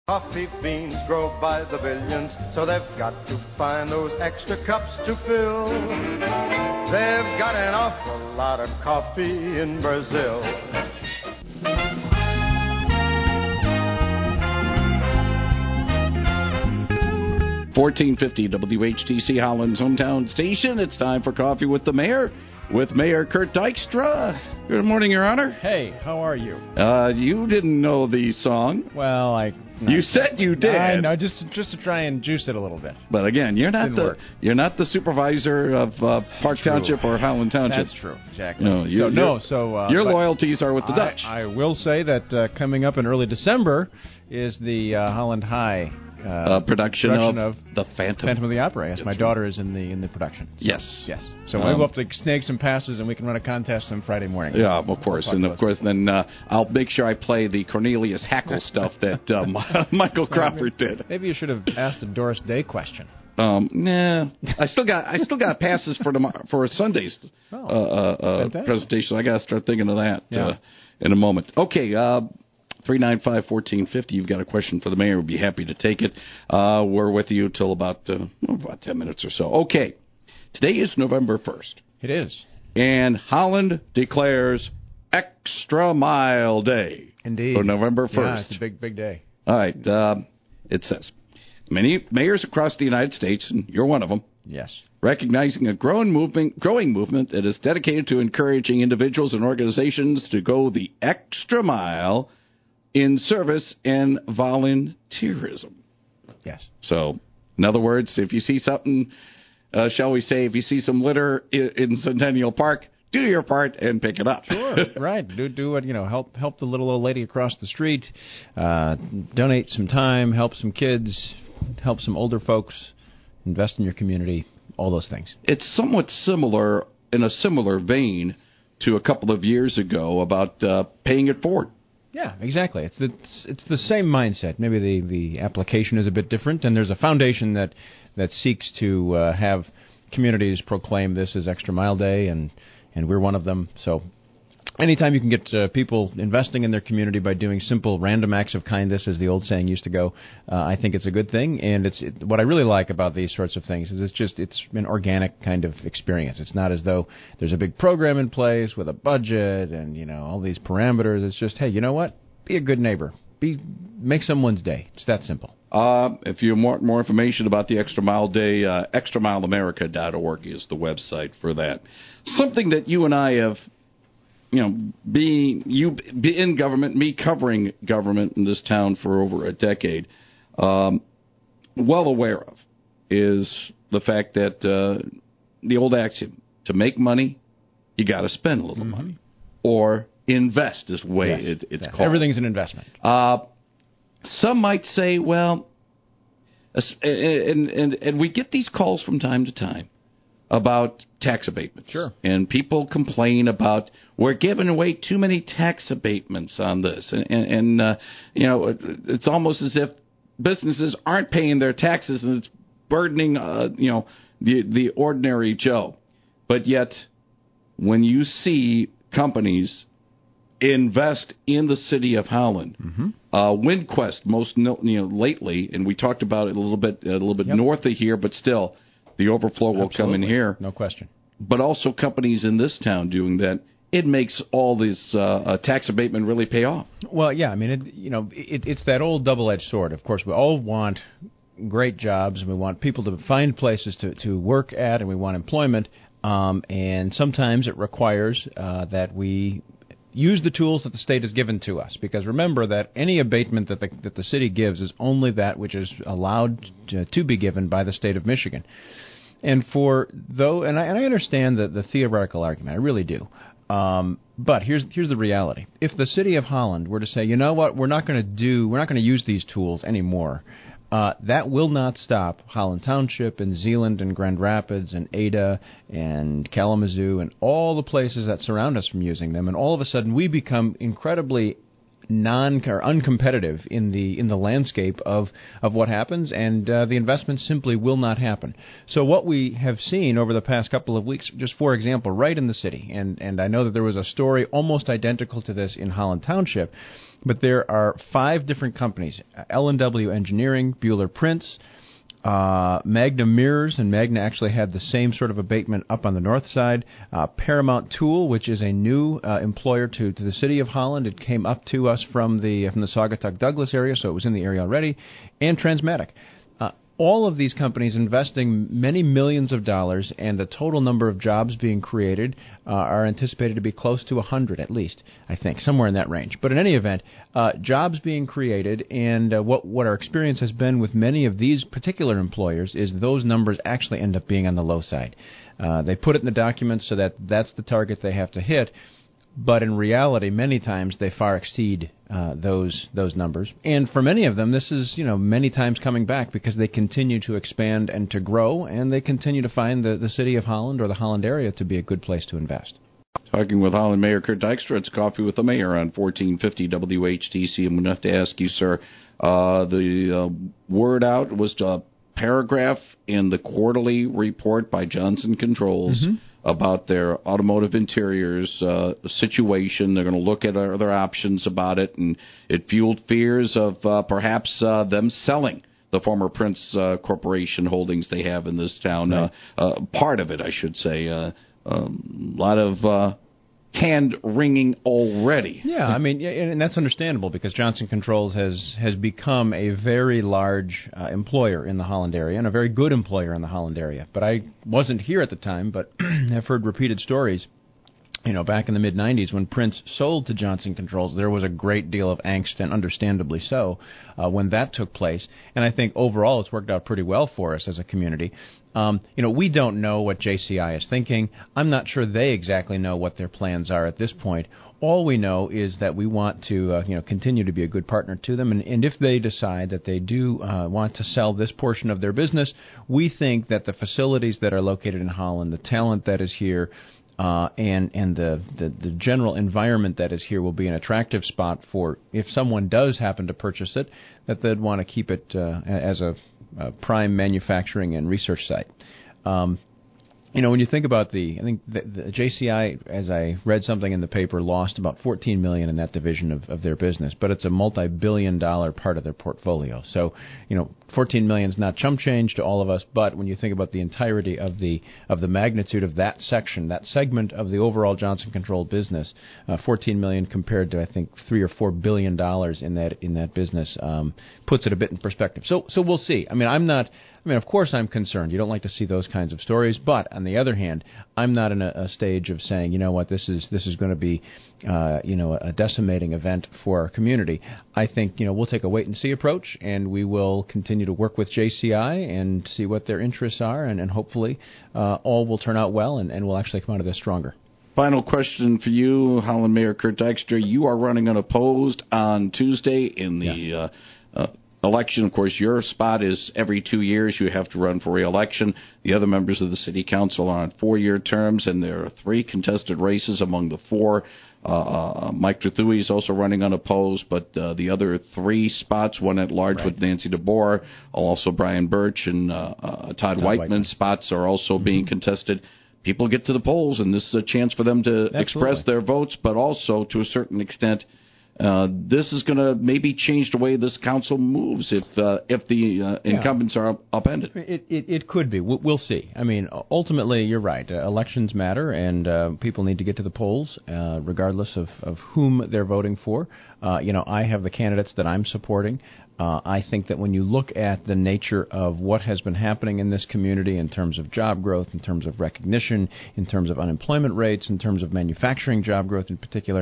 Coffee beans grow by the billions, so they've got to find those extra cups to fill. They've got an awful lot of coffee in Brazil. 1450 WHTC Holland's hometown station. It's time for Coffee with the Mayor, with Mayor Kurt Dykstra. Good morning, Your Honor. Hey, how are you? You didn't know the song. Well, you said you did. I know, just to try and juice it a little bit. But again, you're not the supervisor of Park Township or Holland Township. That's true, exactly. No, your loyalties are with the Dutch. I will say that coming up in early December is the Holland High production of the Phantom of the Opera. Yes, my daughter is in the production. So, yes. So we'll have to snag some passes, and we can run a contest on Friday morning. Yeah, of course. And of course, then I'll make sure I play the Cornelius Hackle stuff that Michael Crawford did. Maybe you should have asked a Doris Day question. Nah, I still got passes for tomorrow for Sunday's presentation. I got to start thinking of that in a moment. Okay. 395-1450. You've got a question for the mayor. We'd be happy to take it. We're with you till about 10 minutes or so. Okay. Today is November 1st. It is. And Holland declares Extra Mile Day. Indeed. For November 1st. Yeah, it's a big day. All right. It says, many mayors across the United States, and you're one of them, yes, recognizing a growing movement that is dedicated to encouraging individuals and organizations to go the extra mile in service and volunteerism. Yes. So, in other words, if you see something, shall we say, if you see some litter in Centennial Park, do your part and pick it up. Sure, right. Do it. Help the little old lady across the street. Donate some time. Help some kids. Help some older folks. Invest in your community. All those things. It's somewhat similar, in a similar vein, to a couple of years ago about paying it forward. Yeah, exactly. It's the same mindset. Maybe the application is a bit different, and there's a foundation that seeks to have communities proclaim this as Extra Mile Day, and we're one of them. So anytime you can get people investing in their community by doing simple random acts of kindness, as the old saying used to go, I think it's a good thing. And what I really like about these sorts of things is it's an organic kind of experience. It's not as though there's a big program in place with a budget and all these parameters. It's just, hey, you know what? Be a good neighbor. Make someone's day. It's that simple. If you want more information about the Extra Mile Day, extramileamerica.org is the website for that. Something that you and I have, be in government, me covering government in this town for over a decade, well aware of, is the fact that the old axiom, to make money, you got to spend a little money. Or invest is the way it's called. Everything's an investment. Some might say, well, and we get these calls from time to time about tax abatements. Sure. And people complain about, we're giving away too many tax abatements on this. And it's almost as if businesses aren't paying their taxes and it's burdening, the ordinary Joe. But yet, when you see companies invest in the city of Holland, WindQuest most lately, and we talked about it a little bit north of here, but still, the overflow will come in here. No question. But also companies in this town doing that, it makes all this tax abatement really pay off. Well, yeah, I mean, it's that old double-edged sword. Of course, we all want great jobs, and we want people to find places to work at, and we want employment, and sometimes it requires that we use the tools that the state has given to us, because remember that any abatement that the city gives is only that which is allowed to be given by the state of Michigan. And I understand the theoretical argument, I really do. But here's the reality: if the city of Holland were to say, you know what, we're not going to use these tools anymore, that will not stop Holland Township and Zeeland and Grand Rapids and Ada and Kalamazoo and all the places that surround us from using them. And all of a sudden we become incredibly uncompetitive in the landscape of what happens, and the investment simply will not happen. So what we have seen over the past couple of weeks, just for example, right in the city, and I know that there was a story almost identical to this in Holland Township, but there are 5 different companies: L&W Engineering, Buehler Prince, Magna Mirrors, and Magna actually had the same sort of abatement up on the north side. Paramount Tool, which is a new employer to the city of Holland. It came up to us from the Saugatuck Douglas area, so it was in the area already. And Transmatic. All of these companies investing many millions of dollars, and the total number of jobs being created are anticipated to be close to 100 at least, I think, somewhere in that range. But in any event, jobs being created, and what our experience has been with many of these particular employers is those numbers actually end up being on the low side. They put it in the documents so that that's the target they have to hit. But in reality, many times they far exceed those numbers. And for many of them, this is many times coming back because they continue to expand and to grow, and they continue to find the city of Holland or the Holland area to be a good place to invest. Talking with Holland Mayor Kurt Dykstra, it's Coffee with the Mayor on 1450 WHTC. I'm going to have to ask you, sir, the word out was a paragraph in the quarterly report by Johnson Controls about their automotive interiors situation. They're going to look at other options about it, and it fueled fears of perhaps them selling the former Prince Corporation holdings they have in this town. Right. Part of it, I should say. A lot of hand-wringing already. Yeah, I mean, and that's understandable because Johnson Controls has become a very large employer in the Holland area and a very good employer in the Holland area. But I wasn't here at the time, but I've heard repeated stories. Back in the mid-'90s when Prince sold to Johnson Controls, there was a great deal of angst, and understandably so, when that took place. And I think overall it's worked out pretty well for us as a community. We don't know what JCI is thinking. I'm not sure they exactly know what their plans are at this point. All we know is that we want to continue to be a good partner to them. And if they decide that they do want to sell this portion of their business, we think that the facilities that are located in Holland, the talent that is here, and the general environment that is here will be an attractive spot for, if someone does happen to purchase it, that they'd want to keep it as a prime manufacturing and research site. When you think about I think the JCI, as I read something in the paper, lost about $14 million in that division of their business, but it's a multi-billion-dollar part of their portfolio. So, $14 million is not chump change to all of us, but when you think about the entirety of the magnitude of that section, that segment of the overall Johnson Control business, $14 million compared to I think $3 or $4 billion in that business puts it a bit in perspective. So we'll see. Of course I'm concerned. You don't like to see those kinds of stories, but on the other hand, I'm not in a stage of saying, this is going to be, a decimating event for our community. I think, we'll take a wait-and-see approach, and we will continue to work with JCI and see what their interests are, and hopefully all will turn out well, and we'll actually come out of this stronger. Final question for you, Holland Mayor Kurt Dykstra. You are running unopposed on Tuesday in the election. Of course, your spot is every 2 years you have to run for re-election. The other members of the city council are on 4-year terms, and there are 3 contested races among the 4. Mike Trethewey is also running unopposed, but the other 3 spots, one at large with Nancy DeBoer, also Brian Birch and Todd Whiteman spots are also being contested. People get to the polls, and this is a chance for them to express their votes, but also, to a certain extent, this is going to maybe change the way this council moves if the incumbents are upended. It could be. We'll see. Ultimately, you're right. Elections matter, and people need to get to the polls, regardless of whom they're voting for. I have the candidates that I'm supporting. I think that when you look at the nature of what has been happening in this community in terms of job growth, in terms of recognition, in terms of unemployment rates, in terms of manufacturing job growth in particular,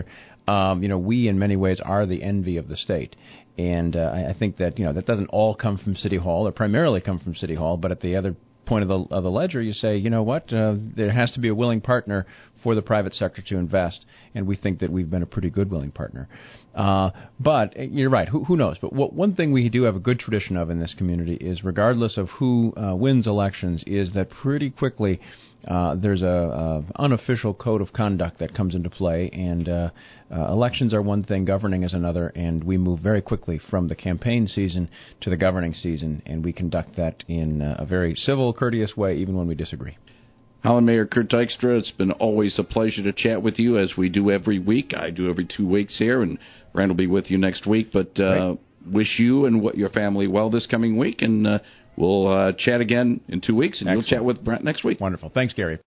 we in many ways are the envy of the state. And I think that that doesn't all come from City Hall, or primarily come from City Hall, but at the other point of the ledger, you say, there has to be a willing partner for the private sector to invest, and we think that we've been a pretty good willing partner. But you're right, who knows? But one thing we do have a good tradition of in this community is, regardless of who wins elections, is that pretty quickly there's a unofficial code of conduct that comes into play, and elections are one thing, governing is another, and we move very quickly from the campaign season to the governing season, and we conduct that in a very civil, courteous way, even when we disagree. Holland Mayor Kurt Dykstra, it's been always a pleasure to chat with you, as we do every week. I do every 2 weeks here, and Brent will be with you next week. But wish you and your family well this coming week, and we'll chat again in 2 weeks, and Excellent. You'll chat with Brent next week. Wonderful. Thanks, Gary.